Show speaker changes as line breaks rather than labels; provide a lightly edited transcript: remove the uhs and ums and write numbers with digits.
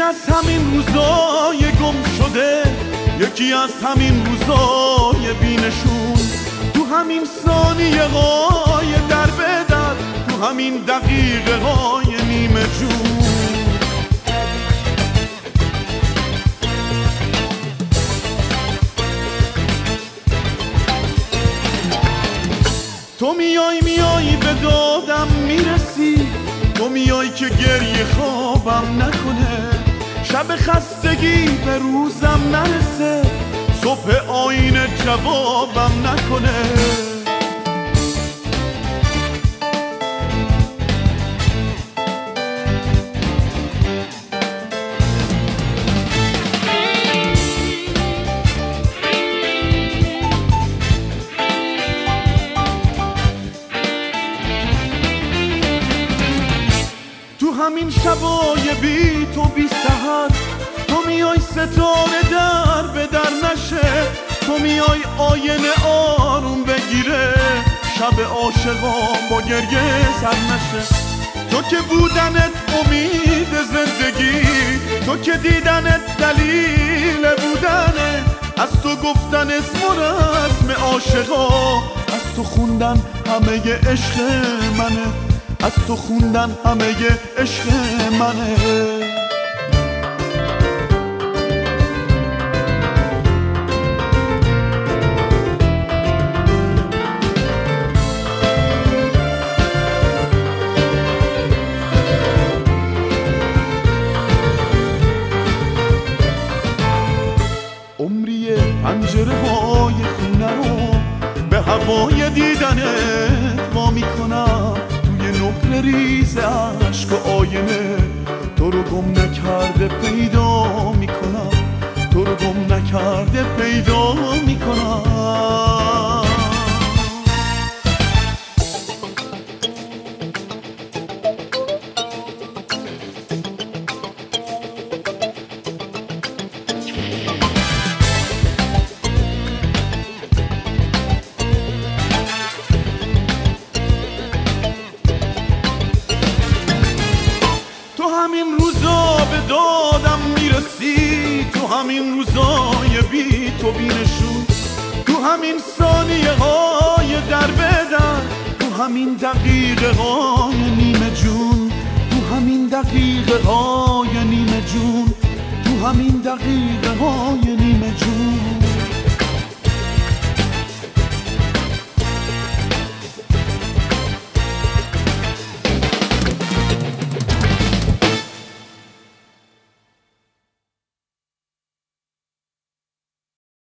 از همین روزای گم شده، یکی از همین روزای بینشون، تو همین ثانیه های در به در، تو همین دقیقه های نیمه جون. تو میای به دادم میرسی، تو میای که گریه خوابم نکنه، شب خستگی به روزم نرسه، صبح آینه جوابم نکنه. تو همین شبای بی تو بی سحر، تو میای ستاره در به در نشه، تو میای آینه آروم بگیره، شب عاشقان با گریه سر نشه. تو که بودنت امید زندگی، تو که دیدنت دلیل بودنه، از تو گفتن اسم و رسم عاشقا، از تو خوندن همه عشق منه، از تو خوندن همه عشق منه. عمری پنجره های خونه رو به هوای دیدنت وا میکنم، توی نقل ریز عشق و آینه تو رو گم نکرده پیدا میکنم، تو رو گم نکرده پیدا میکنم. همین روزا به دادم میرسی، تو همین روزای بی تو بینشون، تو همین ثانیه های در به در، تو همین دقیقه های نیمه جون، تو همین دقیقه های نیمه جون، تو همین دقیقه های